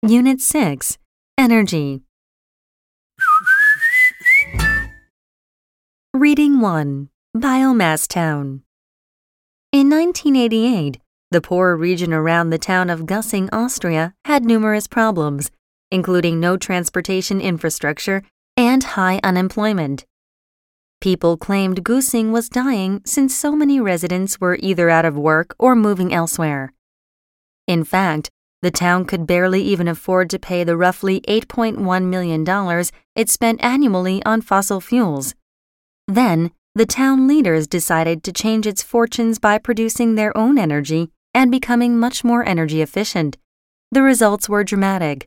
Unit 6, Energy. Reading 1, Biomass Town. In 1988, the poor region around the town of Güssing, Austria, had numerous problems, including no transportation infrastructure and high unemployment. People claimed Güssing was dying since so many residents were either out of work or moving elsewhere. In fact, the town could barely even afford to pay the roughly $8.1 million it spent annually on fossil fuels. Then, the town leaders decided to change its fortunes by producing their own energy and becoming much more energy efficient. The results were dramatic.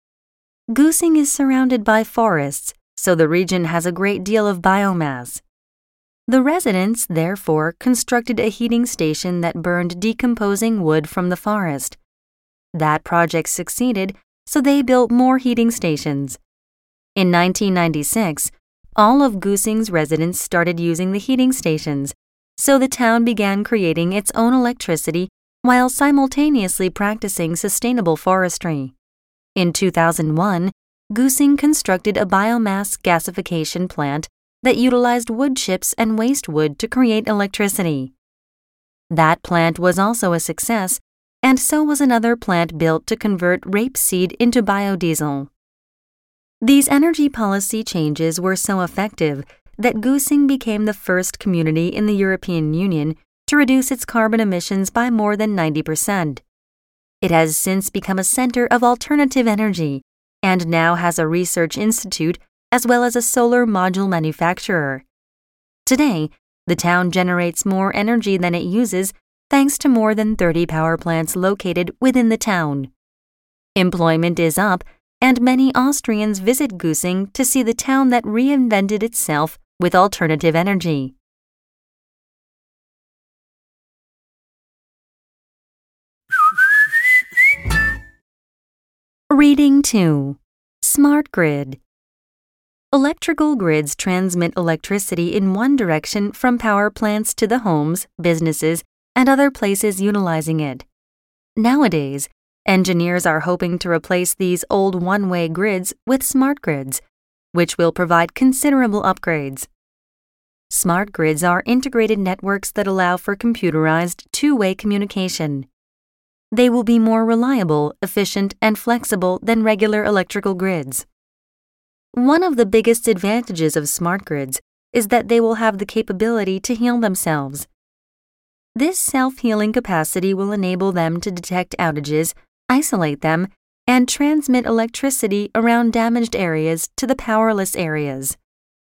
Güssing is surrounded by forests, so the region has a great deal of biomass. The residents, therefore, constructed a heating station that burned decomposing wood from the forest. That project succeeded, so they built more heating stations. In 1996, all of Güssing's residents started using the heating stations, so the town began creating its own electricity while simultaneously practicing sustainable forestry. In 2001, Güssing constructed a biomass gasification plant that utilized wood chips and waste wood to create electricity. That plant was also a success, and so was another plant built to convert rapeseed into biodiesel. These energy policy changes were so effective that Güssing became the first community in the European Union to reduce its carbon emissions by more than 90%. It has since become a center of alternative energy and now has a research institute as well as a solar module manufacturer. Today, the town generates more energy than it uses thanks to more than 30 power plants located within the town. Employment is up, and many Austrians visit Güssing to see the town that reinvented itself with alternative energy. Reading 2, Smart Grid. Electrical grids transmit electricity in one direction from power plants to the homes, businesses, and other places utilizing it. Nowadays, engineers are hoping to replace these old one-way grids with smart grids, which will provide considerable upgrades. Smart grids are integrated networks that allow for computerized two-way communication. They will be more reliable, efficient, and flexible than regular electrical grids. One of the biggest advantages of smart grids is that they will have the capability to heal themselves. This self-healing capacity will enable them to detect outages, isolate them, and transmit electricity around damaged areas to the powerless areas.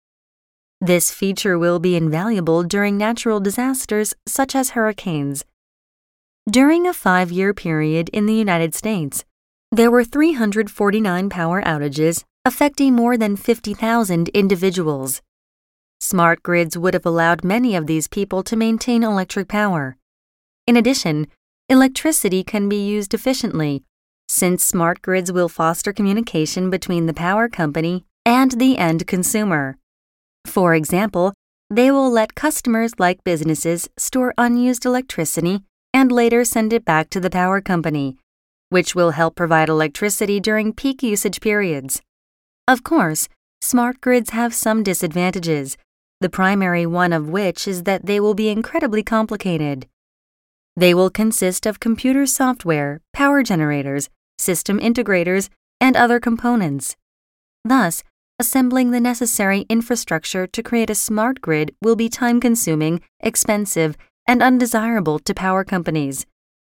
This feature will be invaluable during natural disasters such as hurricanes. During a 5-year period in the United States, there were 349 power outages affecting more than 50,000 individuals. Smart grids would have allowed many of these people to maintain electric power. In addition, electricity can be used efficiently, since smart grids will foster communication between the power company and the end consumer. For example, they will let customers like businesses store unused electricity and later send it back to the power company, which will help provide electricity during peak usage periods. Of course, smart grids have some disadvantages, the primary one of which is that they will be incredibly complicated. They will consist of computer software, power generators, system integrators, and other components. Thus, assembling the necessary infrastructure to create a smart grid will be time-consuming, expensive, and undesirable to power companies.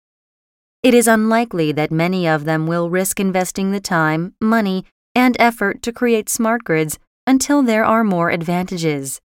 It is unlikely that many of them will risk investing the time, money, and effort to create smart grids until there are more advantages.